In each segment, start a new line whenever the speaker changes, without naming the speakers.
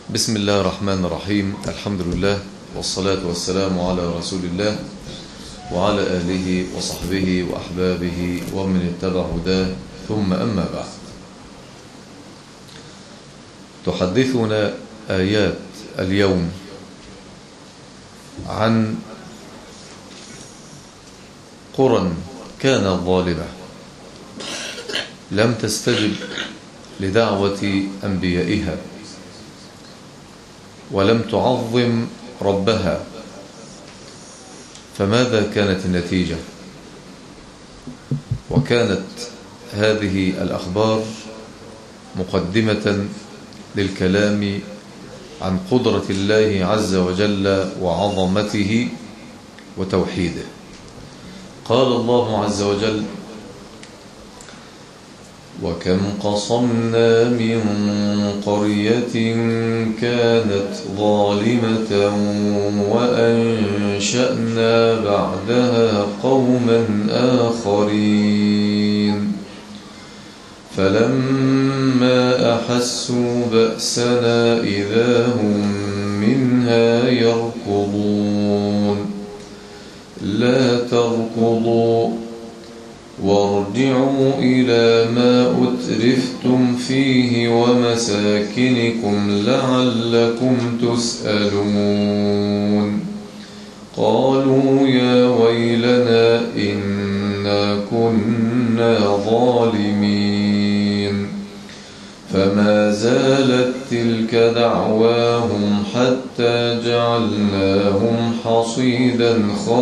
بسم الله الرحمن الرحيم. الحمد لله والصلاة والسلام على رسول الله وعلى آله وصحبه وأحبابه ومن اتبع هداه، ثم أما بعد. تحدثنا آيات اليوم عن قرى كانت ظالمة لم تستجب لدعوة أنبيائها ولم تعظم ربها، فماذا كانت النتيجة؟ وكانت هذه الأخبار مقدمة للكلام عن قدرة الله عز وجل وعظمته وتوحيده. قال الله عز وجل: وكم قصمنا من قرية كانت ظالمة وأنشأنا بعدها قوما آخرين فلما أحسوا بأسنا إذا هم منها يركضون لا تركضوا وارجعوا إلى ما أترفتم فيه ومساكنكم لعلكم تسألون. قالوا يا ويلنا إنا كنا ظالمين فما زالت تلك دعواهم حتى جعلناهم حصيدا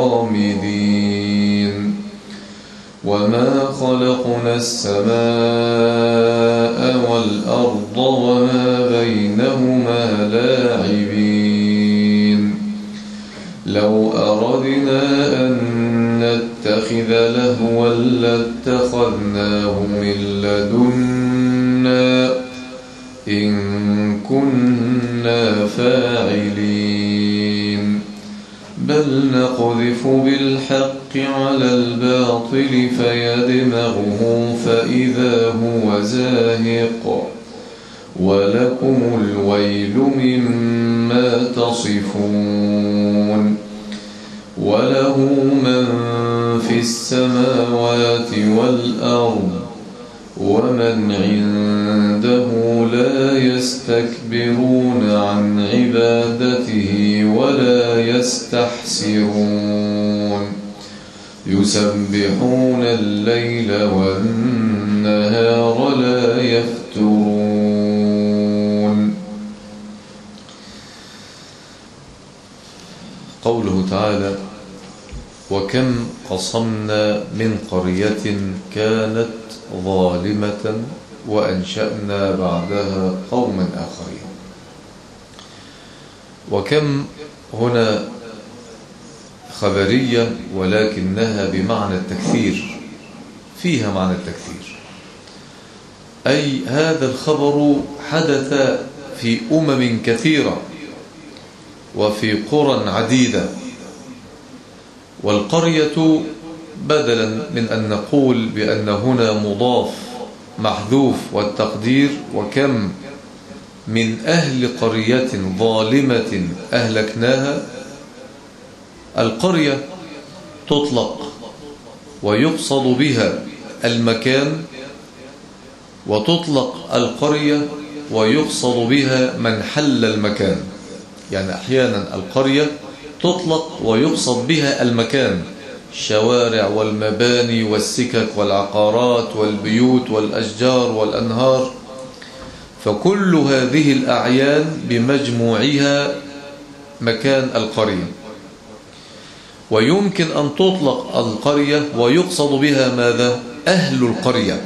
خامدين وما خلقنا السماء والأرض وما بينهما لاعبين لو أردنا أن نتخذ لهوا لاتخذناه من لدنا إن كنا فاعلين بل نقذف بالحق على الباطل فيدمغه فإذا هو زاهق ولكم الويل مما تصفون. وله من في السماوات والأرض ومن عنده لا يستكبرون عن عبادته ولا يستحسرون يسبحون الليل والنهار لا يفترون. قوله تعالى: وكم قصمنا من قرية كانت ظالمة وأنشأنا بعدها قوما آخرين. وكم هنا خبرية ولكنها بمعنى التكثير، فيها معنى التكثير، أي هذا الخبر حدث في كثيرة وفي قرى عديدة. والقرية بدلا من أن نقول بأن هنا مضاف محذوف والتقدير وكم من أهل قرية ظالمة أهلكناها، القرية تطلق ويقصد بها المكان، وتطلق القرية ويقصد بها من حل المكان. يعني أحيانا القرية تطلق ويقصد بها المكان، الشوارع والمباني والسكك والعقارات والبيوت والأشجار والأنهار، فكل هذه الأعيان بمجموعها مكان القرية. ويمكن أن تطلق القرية ويقصد بها ماذا؟ أهل القرية،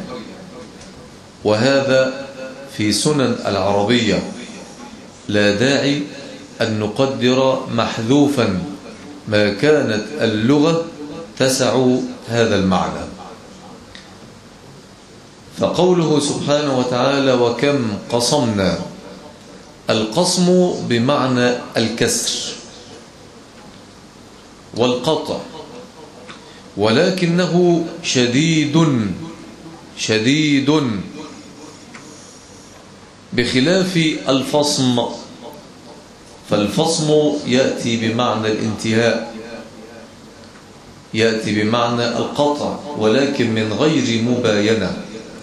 وهذا في سنن العربية لا داعي أن نقدر محذوفا ما كانت اللغة تسع هذا المعنى. فقوله سبحانه وتعالى: وكم قصمنا، القصم بمعنى الكسر والقطع، ولكنه شديد بخلاف الفصم فالفصم يأتي بمعنى الانتهاء، يأتي بمعنى القطع، ولكن من غير مباينة.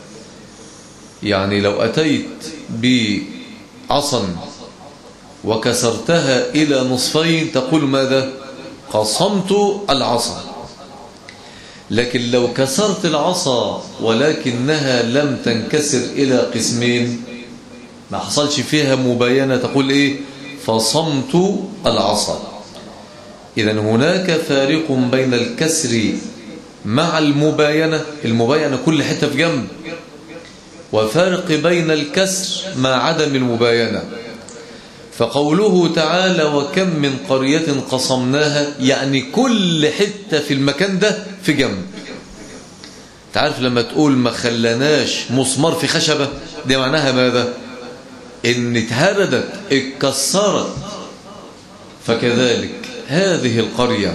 يعني لو أتيت بعصا وكسرتها إلى نصفين تقول ماذا؟ قصمت العصا. لكن لو كسرت العصا ولكنها لم تنكسر إلى قسمين، ما حصلش فيها مباينة، تقول إيه؟ فصمت العصا. إذن هناك فارق بين الكسر مع المباينة، المباينة كل حتة في جنب، وفارق بين الكسر مع عدم المباينة. فقوله تعالى وكم من قرية قصمناها، يعني كل حتة في المكان ده في جنب. تعرف لما تقول ما خلناش مسمار في خشبة، دي معناها ماذا؟ إن اتهردت اتكسرت. فكذلك هذه القرية،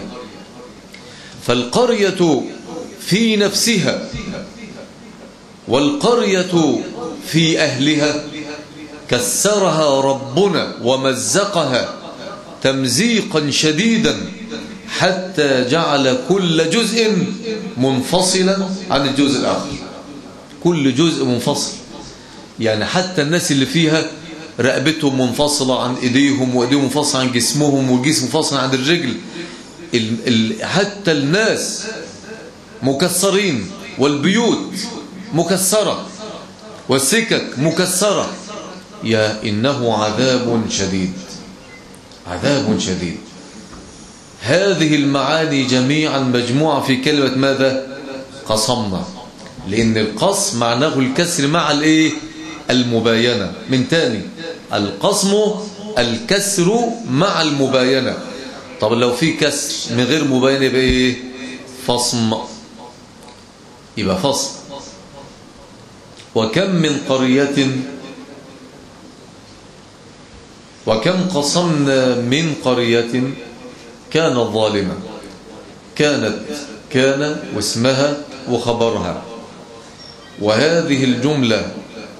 فالقرية في نفسها والقرية في أهلها كسرها ربنا ومزقها تمزيقا شديدا حتى جعل كل جزء منفصلا عن الجزء الآخر، كل جزء منفصل. يعني حتى الناس اللي فيها رقبتهم منفصلة عن إيديهم، وإيديهم منفصلة عن جسمهم، والجسم منفصل عن الرجل. حتى الناس مكسرين، والبيوت مكسرة، والسكك مكسرة. يا إنه عذاب شديد، عذاب شديد. هذه المعاني جميعا مجموعة في كلمة ماذا؟ قصمنا. لأن القصم معناه الكسر مع الإيه؟ المباينة. من تاني، القصم الكسر مع المباينة. طب لو في كسر من غير مباينة يبقى إيه؟ فصم، يبقى فصم. وكم من قرية، وكم قصمنا من قرية كانت ظالمة. كان واسمها وخبرها، وهذه الجملة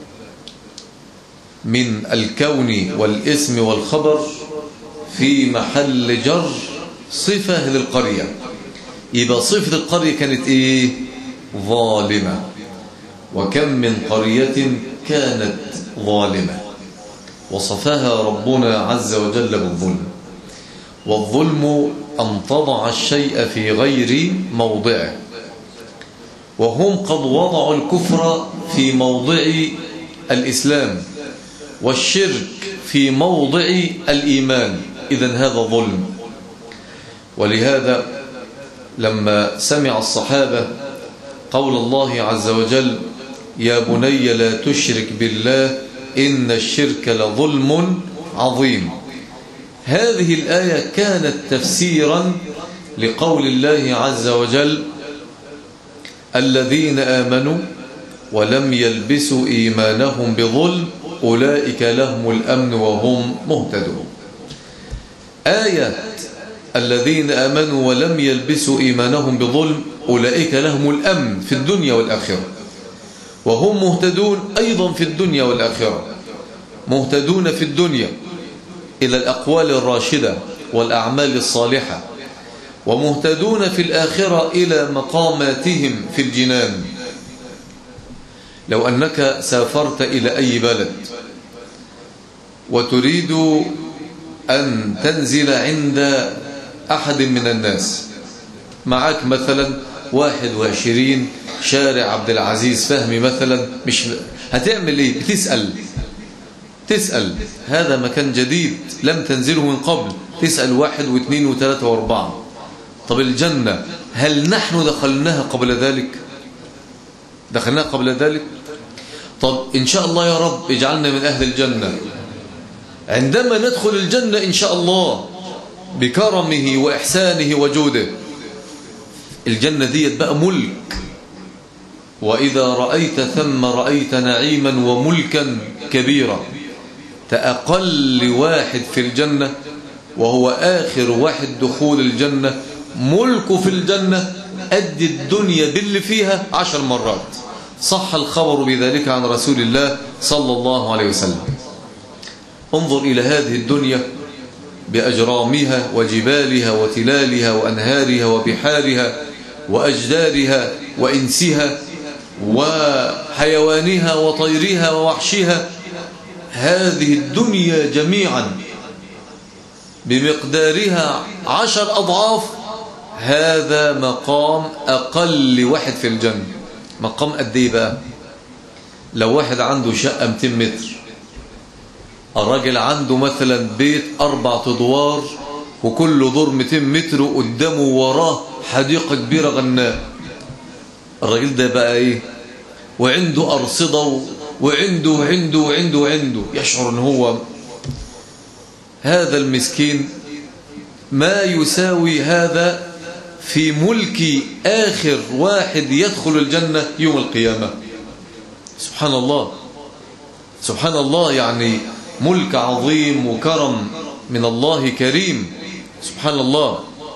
من الكون والاسم والخبر في محل جر صفة للقرية. يبقى صفة القرية كانت ايه؟ ظالمة. وكم من قرية كانت ظالمة، وصفها ربنا عز وجل بالظلم. والظلم أن تضع الشيء في غير موضعه، وهم قد وضعوا الكفر في موضع الإسلام، والشرك في موضع الإيمان. إذن هذا ظلم. ولهذا لما سمع الصحابة قول الله عز وجل يا بني لا تشرك بالله إن الشرك لظلم عظيم، هذه الآية كانت تفسيرا لقول الله عز وجل الذين آمنوا ولم يلبسوا إيمانهم بظلم أولئك لهم الأمن وهم مهتدون. آية الذين آمنوا ولم يلبسوا إيمانهم بظلم أولئك لهم الأمن في الدنيا والآخرة، وهم مهتدون أيضا في الدنيا والآخرة. مهتدون في الدنيا إلى الأقوال الراشدة والأعمال الصالحة، ومهتدون في الآخرة إلى مقاماتهم في الجنان. لو أنك سافرت إلى أي بلد وتريد أن تنزل عند أحد من الناس، معك مثلا 21 شارع عبد العزيز فهمي مثلا، مش هتعمل إيه؟ تسأل هذا مكان جديد لم تنزله من قبل، تسأل 1 و2 و3 و4. طب الجنة هل نحن دخلناها قبل ذلك؟ دخلناها قبل ذلك؟ طب إن شاء الله يا رب اجعلنا من أهل الجنة. عندما ندخل الجنة إن شاء الله بكرمه وإحسانه وجوده، الجنة ديت بقى ملك، وإذا رأيت ثم رأيت نعيما وملكا كبيرا. تأقل واحد في الجنة وهو آخر واحد دخول الجنة ملك في الجنة قد الدنيا باللي فيها 10 مرات. صح الخبر بذلك عن رسول الله صلى الله عليه وسلم. انظر إلى هذه الدنيا بأجرامها وجبالها وتلالها وأنهارها وبحارها وأجدارها وإنسها وحيوانها وطيرها ووحشها، هذه الدنيا جميعا بمقدارها 10 أضعاف، هذا مقام أقل واحد في الجنة. مقام قد ايه بقى؟ لو واحد عنده شقة 200 متر، الراجل عنده مثلا بيت 4 أدوار وكل دور 200 متر وقدامه وراه حديقة كبيرة غناء، الراجل ده بقى ايه؟ وعنده أرصدة وعنده وعنده وعنده وعنده، يشعر ان هو هذا المسكين ما يساوي هذا في ملك آخر واحد يدخل الجنة يوم القيامة. سبحان الله، سبحان الله، يعني ملك عظيم وكرم من الله كريم، سبحان الله،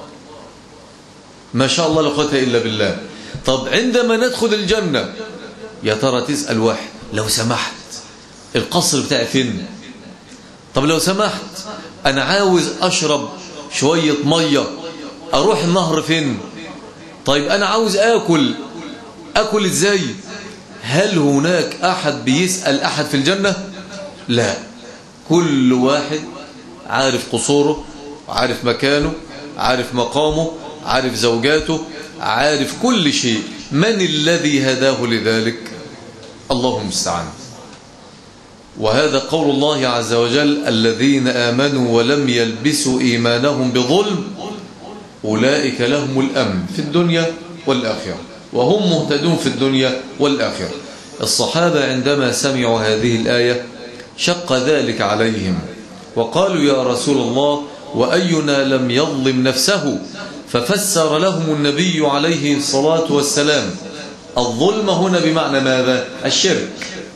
ما شاء الله لا قوة إلا بالله. طب عندما ندخل الجنة يا ترى تسأل واحد لو سمحت القصر بتاعي فين؟ طب لو سمحت أنا عاوز أشرب شوية مية، أروح النهر فين؟ طيب أنا عاوز أكل إزاي؟ هل هناك أحد بيسأل أحد في الجنة؟ لا، كل واحد عارف قصوره، عارف مكانه، عارف مقامه، عارف زوجاته، عارف كل شيء. من الذي هداه لذلك؟ الله المستعان. وهذا قول الله عز وجل: الذين آمنوا ولم يلبسوا إيمانهم بظلم أولئك لهم الأمن في الدنيا والآخرة وهم مهتدون في الدنيا والآخرة. الصحابة عندما سمعوا هذه الآية شق ذلك عليهم وقالوا: يا رسول الله، وأينا لم يظلم نفسه؟ ففسر لهم النبي عليه الصلاة والسلام الظلم هنا بمعنى ماذا؟ الشرك.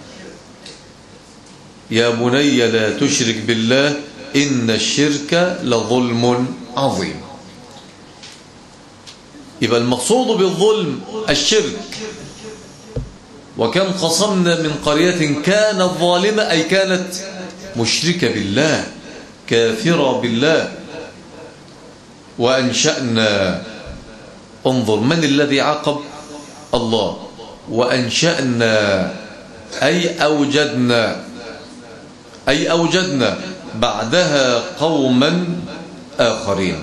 يا بني لا تشرك بالله إن الشرك لظلم عظيم. يبقى المقصود بالظلم الشرك. وكم قصمنا من قرية كانت ظالمة، أي كانت مشركة بالله كافرة بالله، وأنشأنا، انظر من الذي عاقب؟ الله. وأنشأنا أي أوجدنا بعدها قوما آخرين.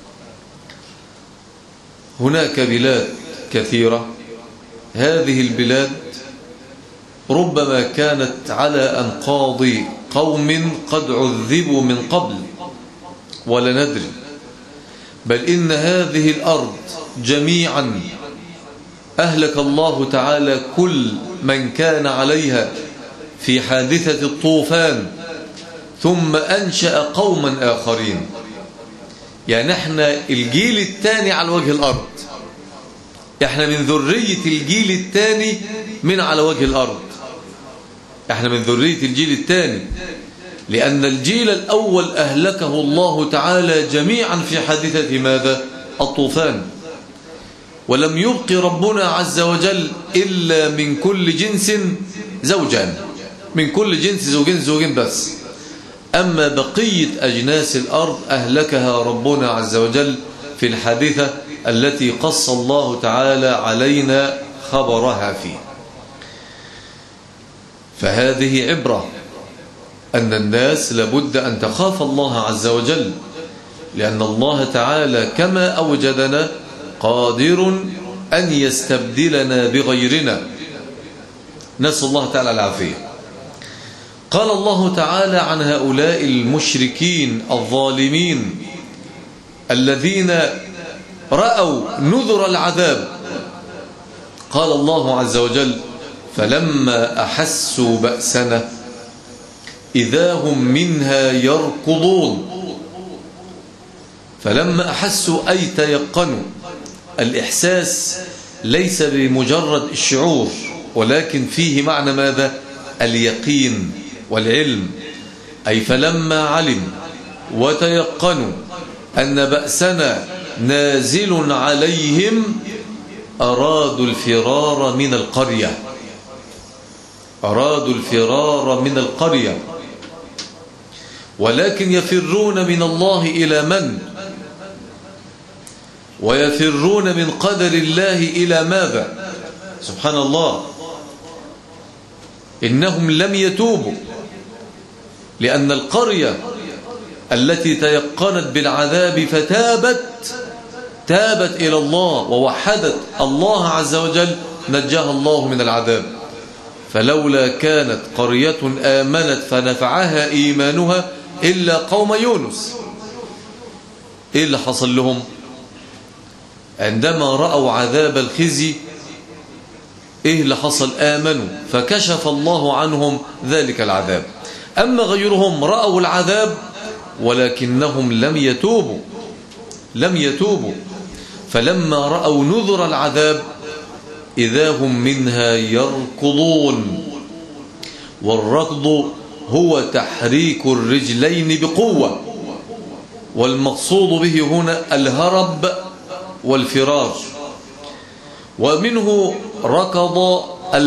هناك بلاد كثيرة، هذه البلاد ربما كانت على أنقاض قوم قد عذبوا من قبل ولا ندري، بل إن هذه الأرض جميعا أهلك الله تعالى كل من كان عليها في حادثة الطوفان، ثم أنشأ قوما آخرين. يعني احنا الجيل الثاني على وجه الأرض، احنا من ذرية الجيل الثاني من على وجه الأرض، احنا من ذرية الجيل الثاني، لأن الجيل الأول أهلكه الله تعالى جميعا في حادثة ماذا؟ الطوفان. ولم يبق ربنا عز وجل إلا من كل جنس زوجان، من كل جنس زوجين بس. أما بقية أجناس الأرض أهلكها ربنا عز وجل في الحادثة التي قص الله تعالى علينا خبرها فيه. فهذه عبرة أن الناس لابد أن تخاف الله عز وجل، لأن الله تعالى كما أوجدنا قادر أن يستبدلنا بغيرنا، نسأل الله تعالى العافية. قال الله تعالى عن هؤلاء المشركين الظالمين الذين رأوا نذر العذاب، قال الله عز وجل: فلما أحسوا بأسنا إذا هم منها يركضون. فلما أحسوا أي تيقنوا. الإحساس ليس بمجرد الشعور، ولكن فيه معنى ماذا؟ اليقين والعلم. أي فلما علم وتيقنوا أن بأسنا نازل عليهم أرادوا الفرار من القرية، أرادوا الفرار من القرية. ولكن يفرون من الله إلى من؟ ويفرون من قدر الله إلى ماذا؟ سبحان الله. إنهم لم يتوبوا، لأن القرية التي تيقنت بالعذاب تابت إلى الله ووحدت الله عز وجل نجاها الله من العذاب. فلولا كانت قرية آمنت فنفعها إيمانها إلا قوم يونس، إيه اللي حصل لهم؟ عندما رأوا عذاب الخزي إيه اللي حصل؟ آمنوا فكشف الله عنهم ذلك العذاب. أما غيرهم رأوا العذاب ولكنهم لم يتوبوا فلما رأوا نذر العذاب إذا هم منها يركضون. والركض هو تحريك الرجلين بقوة، والمقصود به هنا الهرب والفرار. ومنه ركض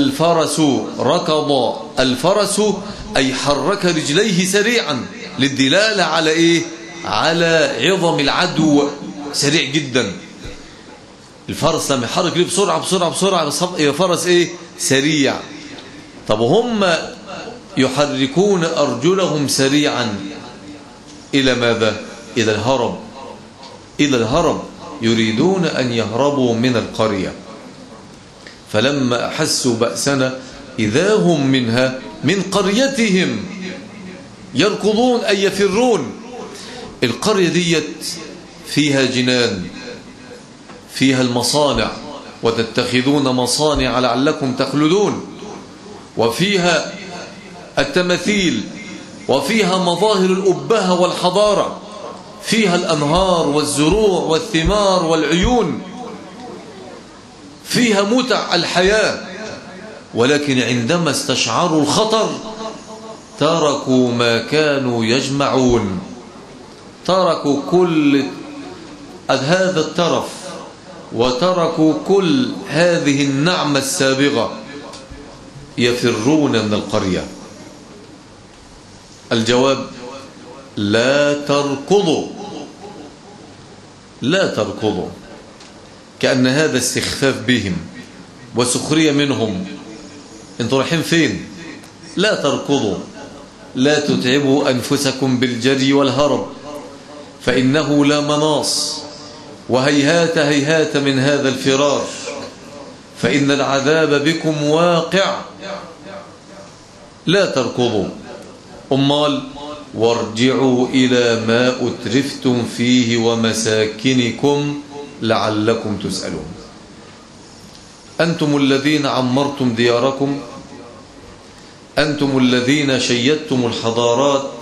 الفرس أي حرك رجليه سريعا للدلالة على إيه؟ على عظم العدو، سريع جدا. الفرس لما يحرك ليه بسرعة يا فرس إيه؟ سريع. طب هم يحركون أرجلهم سريعا إلى ماذا؟ إلى الهرب، يريدون أن يهربوا من القرية. فلما أحسوا بأسنا إذا هم منها من قريتهم يركضون أي يفرون. القرية ديت فيها جنان، فيها المصانع، وتتخذون مصانع لعلكم تخلدون، وفيها التماثيل، وفيها مظاهر الأبهة والحضارة، فيها الأنهار والزروع والثمار والعيون، فيها متع الحياة. ولكن عندما استشعروا الخطر تركوا ما كانوا يجمعون، تركوا كل هذا الترف، وتركوا كل هذه النعمة السابغة، يفرون من القرية. الجواب: لا تركضوا، كأن هذا استخفاف بهم وسخرية منهم. انتوا رايحين فين؟ لا تركضوا، لا تتعبوا أنفسكم بالجري والهرب، فإنه لا مناص، وهيهات من هذا الفرار، فإن العذاب بكم واقع. لا تركضوا. أمال وارجعوا إلى ما أترفتم فيه ومساكنكم لعلكم تسألون. أنتم الذين عمرتم دياركم، أنتم الذين شيدتم الحضارات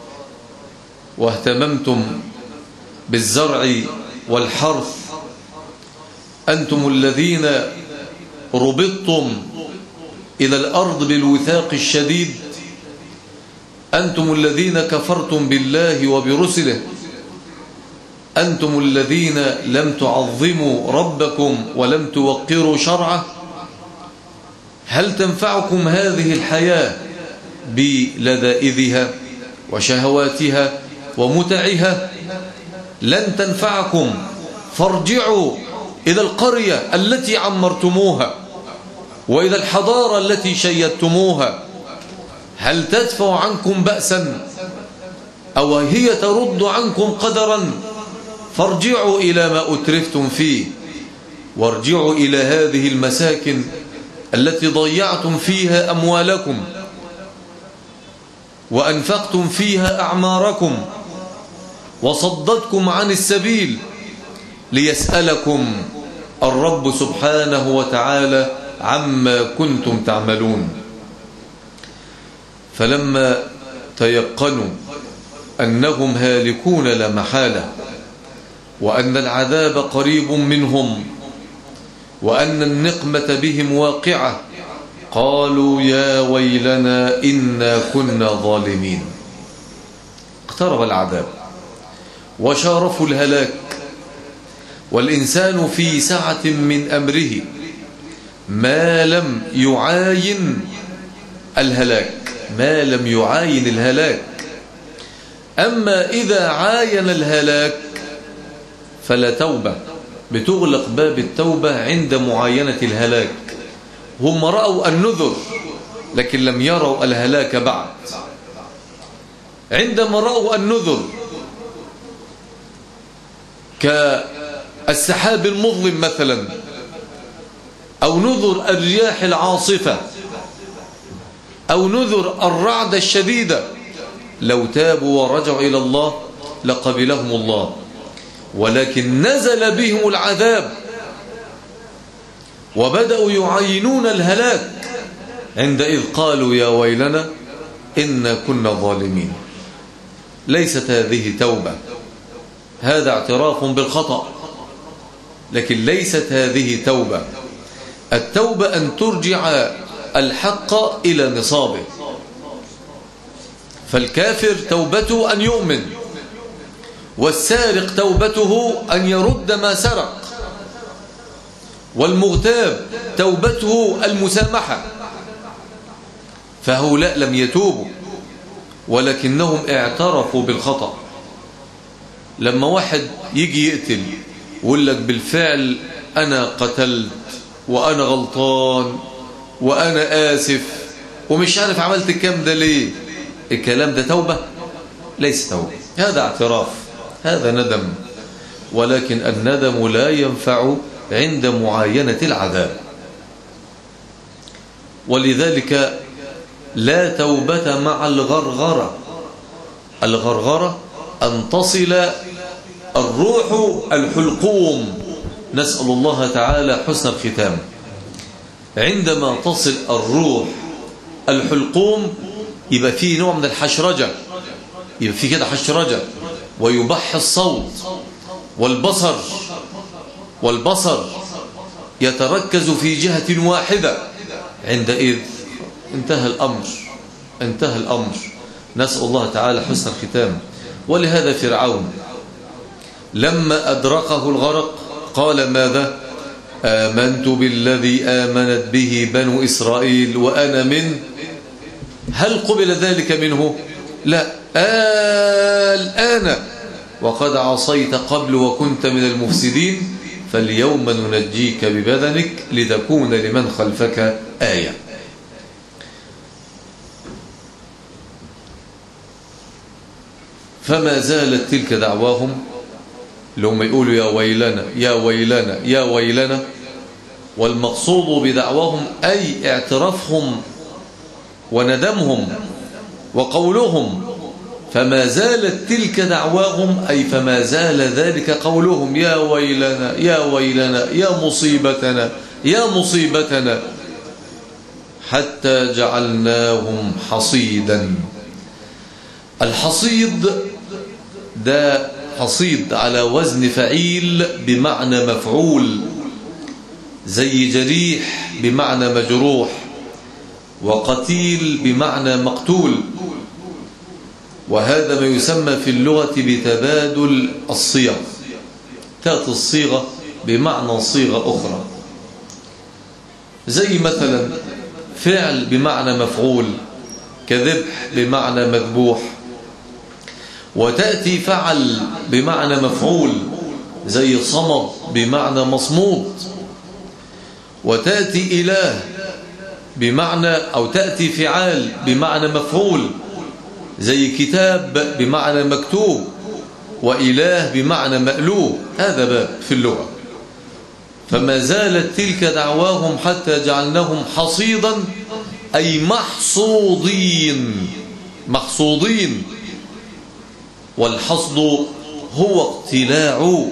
واهتممتم بالزرع والحرث، أنتم الذين ربطتم إلى الأرض بالوثاق الشديد، أنتم الذين كفرتم بالله وبرسله، أنتم الذين لم تعظموا ربكم ولم توقروا شرعه. هل تنفعكم هذه الحياة بلذائذها وشهواتها ومتعها؟ لن تنفعكم. فارجعوا إلى القرية التي عمرتموها وإلى الحضارة التي شيدتموها. هل تدفع عنكم بأسا أو هي ترد عنكم قدرا؟ فارجعوا إلى ما أترفتم فيه، وارجعوا إلى هذه المساكن التي ضيعتم فيها أموالكم وأنفقتم فيها أعماركم وصدتكم عن السبيل، ليسألكم الرب سبحانه وتعالى عما كنتم تعملون. فلما تيقنوا أنهم هالكون لا محالة، وأن العذاب قريب منهم، وأن النقمة بهم واقعة، قالوا يا ويلنا إنا كنا ظالمين. اقترب العذاب وشارفوا الهلاك، والإنسان في سعة من أمره ما لم يعاين الهلاك. أما إذا عاين الهلاك فلا توبة، بتغلق باب التوبة عند معاينة الهلاك. هم رأوا النذر لكن لم يروا الهلاك بعد. عندما رأوا النذر كالسحاب المظلم مثلا، أو نذر الرياح العاصفة، أو نذر الرعد الشديدة، لو تابوا ورجعوا إلى الله لقبلهم الله. ولكن نزل بهم العذاب وبدأوا يعينون الهلاك، عندئذ قالوا يا ويلنا إنا كنا ظالمين. ليست هذه توبة، هذا اعتراف بالخطأ، لكن ليست هذه توبة. التوبة أن ترجع الحق إلى نصابه. فالكافر توبته أن يؤمن، والسارق توبته أن يرد ما سرق، والمغتاب توبته المسامحة. فهؤلاء لم يتوبوا ولكنهم اعترفوا بالخطأ. لما واحد يجي يقتل ويقول لك بالفعل أنا قتلت وأنا غلطان وأنا آسف ومش عارف عملت الكلام ده ليه، الكلام ده توبة؟ ليس توبة، هذا اعتراف، هذا ندم. ولكن الندم لا ينفع عند معاينة العذاب. ولذلك لا توبة مع الغرغرة. الغرغرة أن تصل الروح الحلقوم، نسأل الله تعالى حسن الختام. عندما تصل الروح الحلقوم يبقى فيه نوع من الحشرجة، يبقى فيه كده حشرجة، ويبح الصوت والبصر يتركز في جهة واحدة. عندئذ انتهى الأمر. نسأل الله تعالى حسن الختام. ولهذا فرعون لما أدركه الغرق قال ماذا؟ آمنت بالذي آمنت به بنو إسرائيل وأنا من. هل قبل ذلك منه؟ لا. الآن وقد عصيت قبل وكنت من المفسدين فاليوم ننجيك ببدنك لتكون لمن خلفك آية. فما زالت تلك دعواهم، لهم يقولوا يا ويلنا يا ويلنا يا ويلنا. والمقصود بدعواهم أي اعترافهم وندمهم وقولهم. فما زالت تلك دعواهم أي فما زال ذلك قولهم يا ويلنا يا ويلنا يا مصيبتنا يا مصيبتنا، حتى جعلناهم حصيدا. الحصيد ده حصيد على وزن فعيل بمعنى مفعول، زي جريح بمعنى مجروح، وقتيل بمعنى مقتول. وهذا ما يسمى في اللغة بتبادل الصيغ، تأتي الصيغة بمعنى صيغة أخرى، زي مثلا فعل بمعنى مفعول كذبح بمعنى مذبوح، وتأتي فعل بمعنى مفعول زي صمد بمعنى مصمود، وتأتي إله بمعنى أو تأتي فعال بمعنى مفعول زي كتاب بمعنى مكتوب، وإله بمعنى مألوه. هذا باب في اللغة. فما زالت تلك دعواهم حتى جعلناهم حصيدا أي محصودين. والحصد هو اقتلاع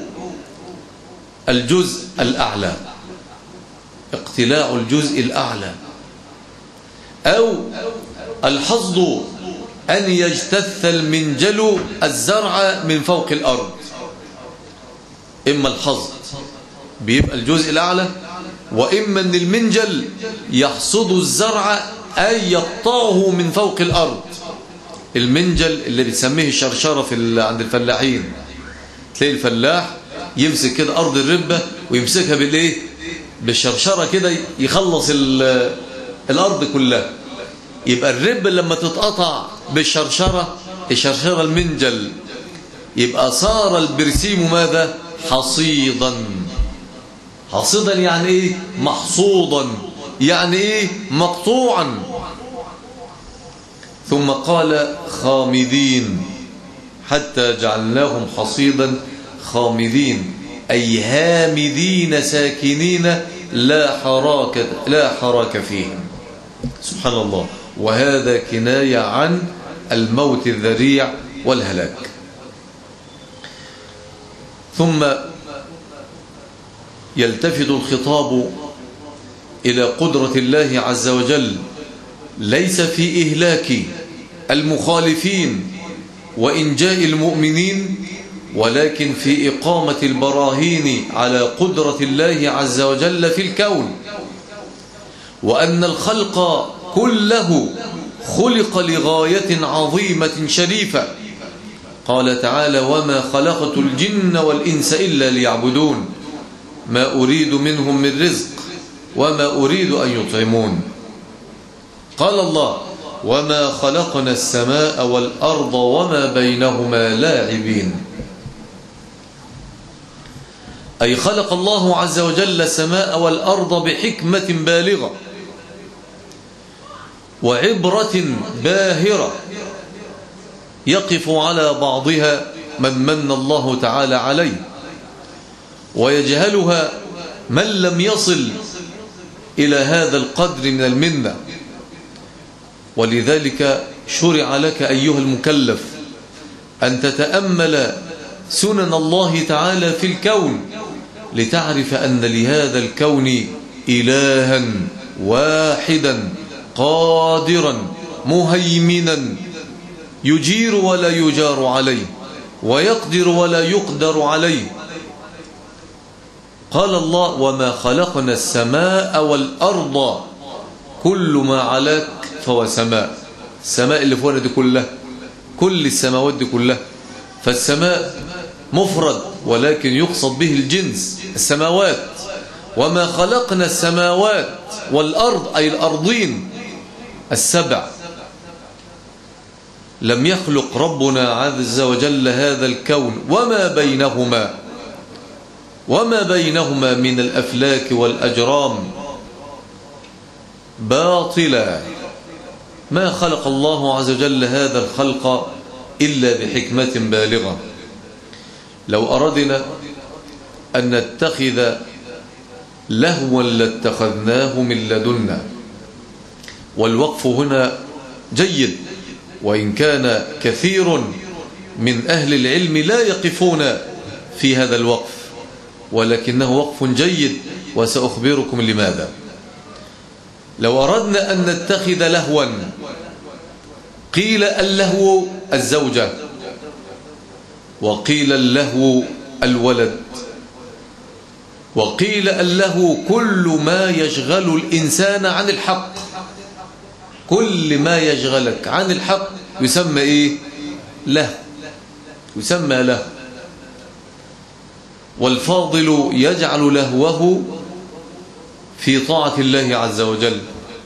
الجزء الأعلى، اقتلاع الجزء الأعلى. أو الحصد أن يجتث المنجل الزرع من فوق الأرض. إما الحصد بيبقى الجزء الأعلى، وإما أن المنجل يحصد الزرع أي يقطعه من فوق الأرض. المنجل اللي بتسميه الشرشرة عند الفلاحين، تلاقي الفلاح يمسك كده أرض الربة ويمسكها بالإيه؟ بالشرشرة كده يخلص الأرض كلها. يبقى الربة لما تتقطع بالشرشرة الشرشرة المنجل، يبقى صار البرسيم ماذا؟ حصيدا. حصيدا يعني ايه؟ محصودا، يعني ايه؟ مقطوعا. ثم قال خامدين حتى جعلناهم حصيدا خامدين، أي هامدين ساكنين لا حراك فيهم. سبحان الله. وهذا كناية عن الموت الذريع والهلاك. ثم يلتفت الخطاب إلى قدرة الله عز وجل، ليس في إهلاك المخالفين وإنجاء المؤمنين، ولكن في إقامة البراهين على قدرة الله عز وجل في الكون، وأن الخلق كله خلق لغاية عظيمة شريفة. قال تعالى: وما خلقت الجن والإنس إلا ليعبدون ما أريد منهم من رزق وما أريد أن يطعمون. قال الله: وما خلقنا السماء والأرض وما بينهما لاعبين. أي خلق الله عز وجل السماء والأرض بحكمة بالغة وعبرة باهرة يقف على بعضها من الله تعالى عليه، ويجهلها من لم يصل إلى هذا القدر من المنة. ولذلك شرع لك أيها المكلف أن تتأمل سنن الله تعالى في الكون، لتعرف أن لهذا الكون إلها واحدا قادرا مهيمنا يجير ولا يجار عليه، ويقدر ولا يقدر عليه. قال الله: وما خلقنا السماء والأرض، كل ما علاك فهو سماء. السماء اللي فوق دي كلها، كل السماوات دي كلها. فالسماء مفرد ولكن يقصد به الجنس، السماوات. وما خلقنا السماوات والأرض، أي الأرضين السبع. لم يخلق ربنا عز وجل هذا الكون وما بينهما من الأفلاك والأجرام باطلا. ما خلق الله عز وجل هذا الخلق إلا بحكمة بالغة. لو أردنا أن نتخذ لهوا لاتخذناه من لدنا. والوقف هنا جيد، وإن كان كثير من أهل العلم لا يقفون في هذا الوقف، ولكنه وقف جيد، وسأخبركم لماذا. لو أردنا أن نتخذ لهوا، قيل اللهو الزوجة، وقيل اللهو الولد، وقيل اللهو كل ما يشغل الإنسان عن الحق. كل ما يشغلك عن الحق يسمى إيه؟ له، يسمى له. والفاضل يجعل لهوه في طاعة الله عز وجل،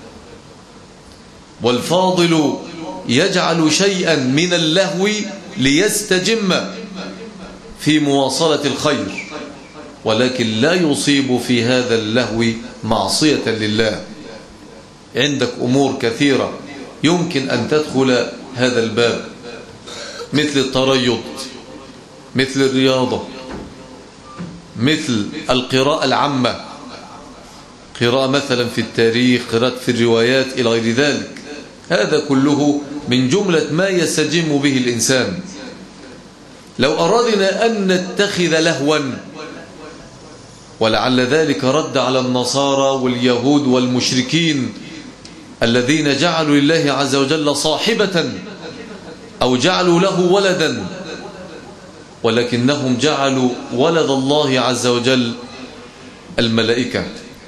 والفاضل يجعل شيئا من اللهو ليستجم في مواصلة الخير، ولكن لا يصيب في هذا اللهو معصية لله. عندك أمور كثيرة يمكن أن تدخل هذا الباب، مثل التريض، مثل الرياضة، مثل القراءة العامة، قراءة مثلا في التاريخ، قراءة في الروايات إلى غير ذلك. هذا كله من جملة ما يستجم به الإنسان. لو أرادنا أن نتخذ لهوا، ولعل ذلك رد على النصارى واليهود والمشركين الذين جعلوا لله عز وجل صاحبة أو جعلوا له ولدا، ولكنهم جعلوا ولد الله عز وجل الملائكة،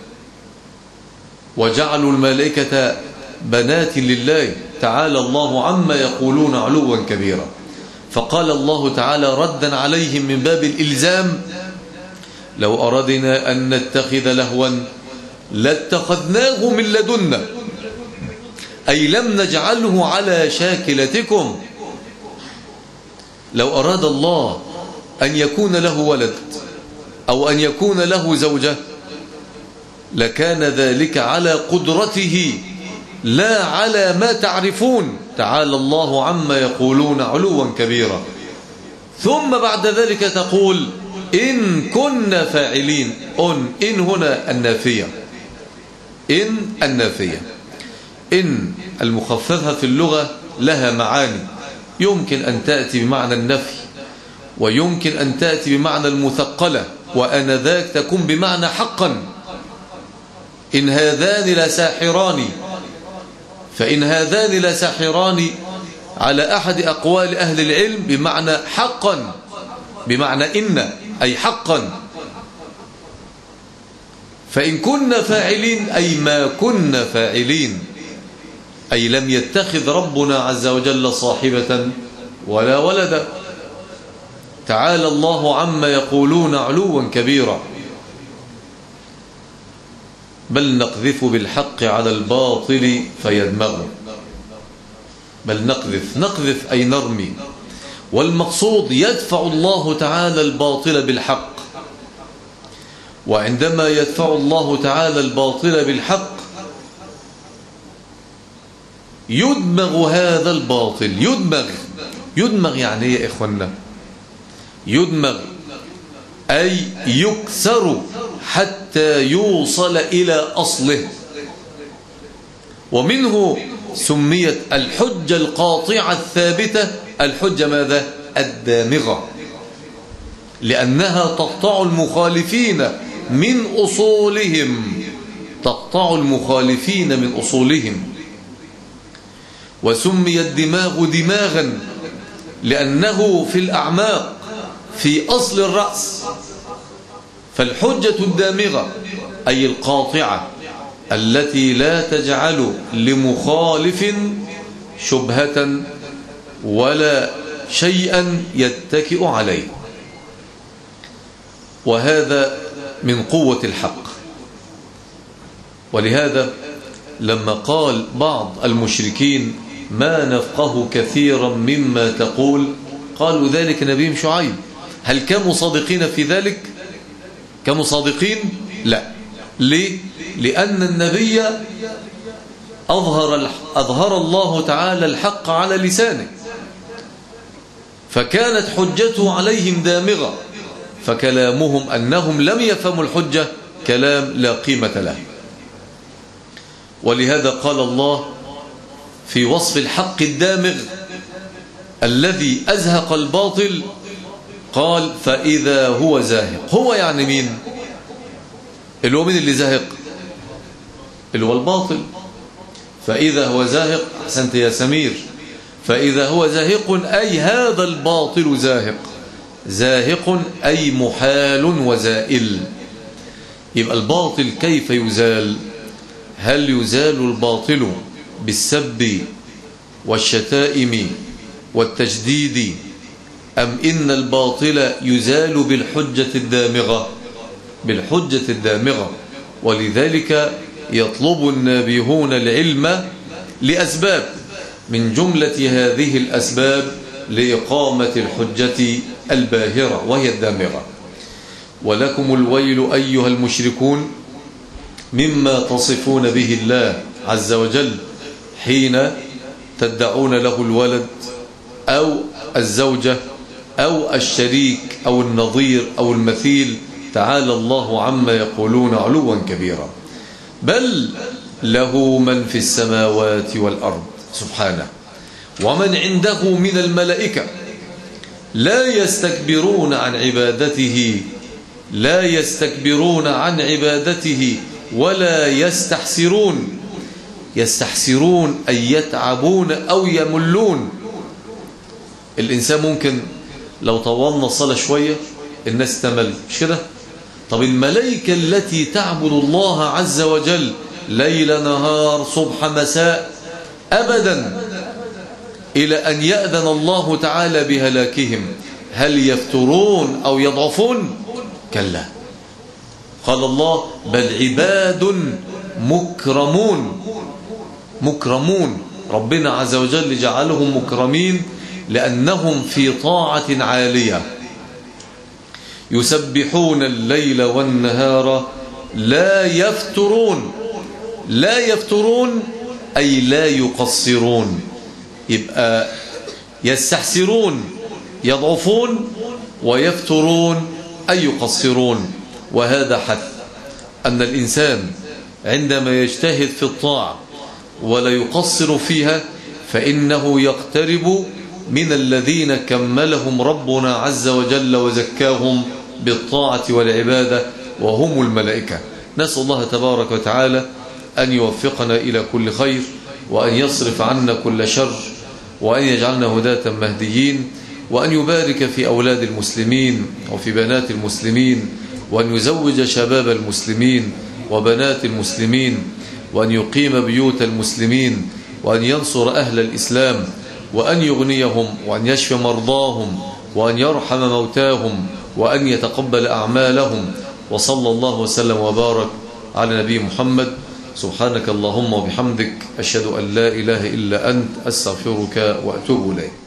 وجعلوا الملائكة بنات لله تعالى الله عما يقولون علوا كبيرا. فقال الله تعالى ردا عليهم من باب الإلزام: لو أردنا أن نتخذ لهوا لاتخذناه من لدنا، أي لم نجعله على شاكلتكم، لو أراد الله أن يكون له ولد أو أن يكون له زوجة لكان ذلك على قدرته لا على ما تعرفون، تعالى الله عما يقولون علوا كبيرا. ثم بعد ذلك تقول إن كنا فاعلين. إن هنا النافية، إن النافية. إن المخففة في اللغة لها معاني، يمكن أن تأتي بمعنى النفي، ويمكن أن تأتي بمعنى المثقلة، وآنذاك تكون بمعنى حقا. إن هذان لساحران، فإن هذان لساحران على أحد أقوال أهل العلم بمعنى حقا، بمعنى إن أي حقا. فإن كنا فاعلين أي ما كنا فاعلين، أي لم يتخذ ربنا عز وجل صاحبة ولا ولدا. تعالى الله عما يقولون علوا كبيرا. بل نقذف بالحق على الباطل فيدمغه. بل نقذف أي نرمي، والمقصود يدفع الله تعالى الباطل بالحق. وعندما يدفع الله تعالى الباطل بالحق يدمغ هذا الباطل. يدمغ يعني ايه يا إخوانا؟ يدمغ أي يكسر حتى يوصل إلى أصله. ومنه سميت الحجة القاطعة الثابتة الحجة ماذا؟ الدامغة، لأنها تقطع المخالفين من أصولهم، تقطع المخالفين من أصولهم. وسمي الدماغ دماغا لأنه في الأعماق في أصل الرأس. فالحجة الدامغة أي القاطعة التي لا تجعل لمخالف شبهة ولا شيئا يتكئ عليه. وهذا من قوة الحق. ولهذا لما قال بعض المشركين ما نفقه كثيرا مما تقول، قالوا ذلك نبيهم شعيب. هل كانوا صادقين في ذلك؟ كانوا صادقين؟ لا. ليه؟ لأن النبي أظهر الله تعالى الحق على لسانه، فكانت حجته عليهم دامغة، فكلامهم أنهم لم يفهموا الحجة كلام لا قيمة له. ولهذا قال الله في وصف الحق الدامغ الذي أزهق الباطل، قال فإذا هو زاهق. هو يعني مين؟ اللي هو مين اللي زاهق؟ اللي هو الباطل. فإذا هو زاهق، أحسنت يا سمير، فإذا هو زاهق أي هذا الباطل زاهق. زاهق أي محال وزائل. يبقى الباطل كيف يزال؟ هل يزال الباطل بالسب والشتائم والتجديد، أم إن الباطل يزال بالحجة الدامغة؟ بالحجة الدامغة. ولذلك يطلب النابهون العلم لأسباب، من جملة هذه الأسباب لإقامة الحجة الباهرة وهي الدامغة. ولكم الويل أيها المشركون مما تصفون به الله عز وجل حين تدعون له الولد أو الزوجة أو الشريك أو النظير أو المثيل. تعالى الله عما يقولون علوا كبيرا. بل له من في السماوات والأرض سبحانه ومن عنده من الملائكة لا يستكبرون عن عبادته، لا يستكبرون عن عبادته ولا يستحسرون. يستحسرون أي يتعبون أو يملون. الإنسان ممكن لو طولنا الصلاة شوية الناس تمل، مش كده؟ طب الملائكة التي تعبد الله عز وجل ليل نهار صبح مساء أبدا إلى أن يأذن الله تعالى بهلاكهم، هل يفترون أو يضعفون؟ كلا. قال الله بل عباد مكرمون. مكرمون، ربنا عز وجل جعلهم مكرمين لأنهم في طاعة عالية يسبحون الليل والنهار لا يفترون. لا يفترون أي لا يقصرون. يبقى يستحسرون يضعفون، ويفترون أي يقصرون. وهذا حث أن الإنسان عندما يجتهد في الطاعة ولا يقصر فيها فإنه يقترب من الذين كملهم ربنا عز وجل وزكاهم بالطاعة والعبادة وهم الملائكة. نسأل الله تبارك وتعالى أن يوفقنا إلى كل خير، وأن يصرف عنا كل شر، وأن يجعلنا هداة مهديين، وأن يبارك في أولاد المسلمين وفي بنات المسلمين، وأن يزوج شباب المسلمين وبنات المسلمين، وأن يقيم بيوت المسلمين، وأن ينصر أهل الإسلام، وأن يغنيهم، وأن يشفي مرضاهم، وأن يرحم موتاهم، وأن يتقبل أعمالهم. وصلى الله وسلم وبارك على نبي محمد. سبحانك اللهم وبحمدك، أشهد أن لا إله إلا أنت، أستغفرك وأتوب إليك.